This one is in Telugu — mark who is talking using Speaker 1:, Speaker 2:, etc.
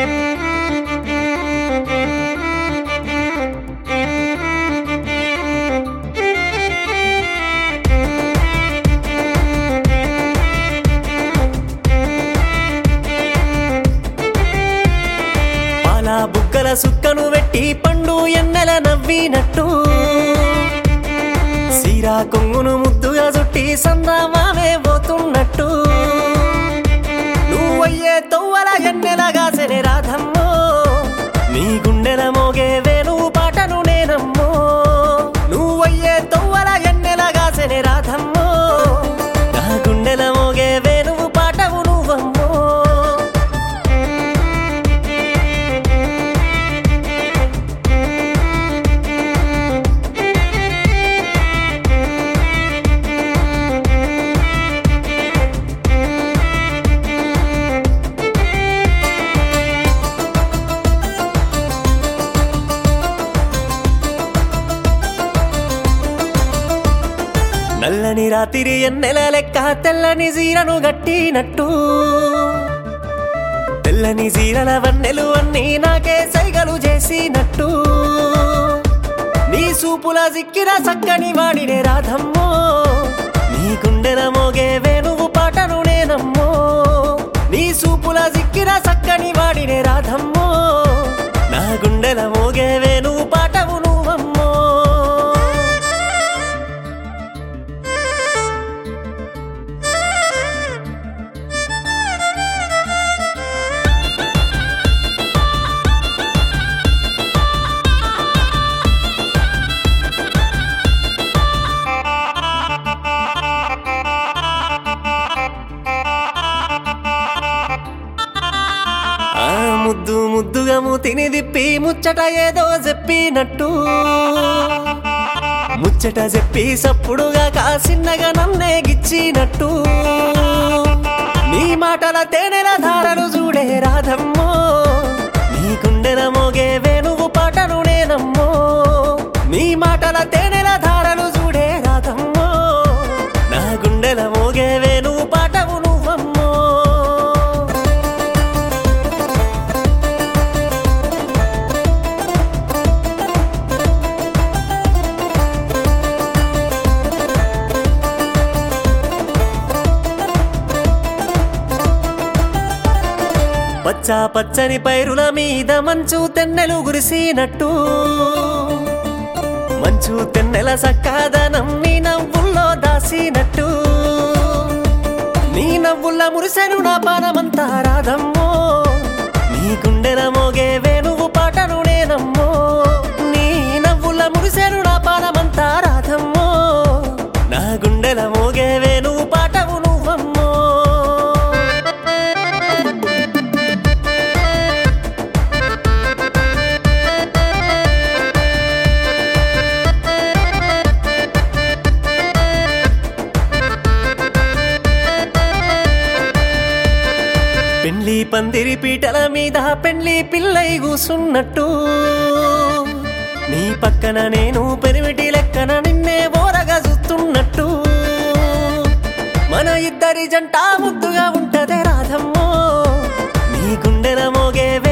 Speaker 1: బుగ్గల సుక్కను వెట్టి పండు ఎన్నెల నవ్వినట్టు సీరా కొంగును ముద్దుగా చుట్టి సందామామే పోతున్నట్టు నువ్వయ్యే తొవ్వల ఎన్నెలగా సెనే రాధమ్మో నీ గుండెల మోగే వేణువు పాటను నేనమ్మో నువ్వయ్యే తొవ్వల ఎన్నెలగా సెనే రాధమ్మో నా గుండెల మోగే వేణువు పాటవు నువ్వమ్మో నల్లని రాత్రి ఎన్నెల లెక్క తెల్లని జీరను గట్టినట్టు తెల్లని జీరల వన్నెలు అన్నీ నాకే సైగలు చేసినట్టు నీ సూపుల సిక్కిన సక్కని వాడినే రాధమ్మో నీ గుండెల మోగే వేణువు పాటను నేనమ్మో నీ సూపుల సిక్కిన సక్కని వాడినే రాధమ్మో నా గుండెల మోగే వేణువు పాటవు నువ్వమ్మో ముద్దు ముద్దుగా మూతిని దిప్పి ముచ్చట ఏదో చెప్పినట్టు ముచ్చట చెప్పి సప్పుడుగా కాసిన్నగా నన్నే గిచ్చినట్టు నీ మాటల తేనెల ధారలు చూడే రాధమ్మో నీ గుండెల మోగే వేణువు పాటను నేనమ్మో నీ మాటల తేనెల ధారలు చూడే రాధమ్మో నా గుండెల మోగే వేణువు పాటవు నువ్వమ్మో పచ్చ పచ్చని పైరుల మీద మంచు తెన్నెలు గురిసినట్టు మంచు తెన్నెల సక్కాదనం నీ నవ్వుల్లో దాసినట్టు నీ నవ్వుల్ల మురిసెను నా పానమంతా రాధమ్మో నీ గుండెల మోగే వేణువు పాటను నేనమ్మో నీ నవ్వుల్ల మురిసెను నా పానమంతా రాధమ్మో నా గుండెల మోగే వేణువు పాటవు నువ్వమ్మో పెండ్లి పందిరి పీటల మీద పెండ్లి పిల్లై కూసున్నట్టు నీ పక్కన నేను పెరిమిటి లెక్కన నిన్నే ఓరగా చూస్తున్నట్టు మన ఇద్దరి జంట ముద్దుగా ఉంటదే రాధమ్మో నీ గుండెల మోగే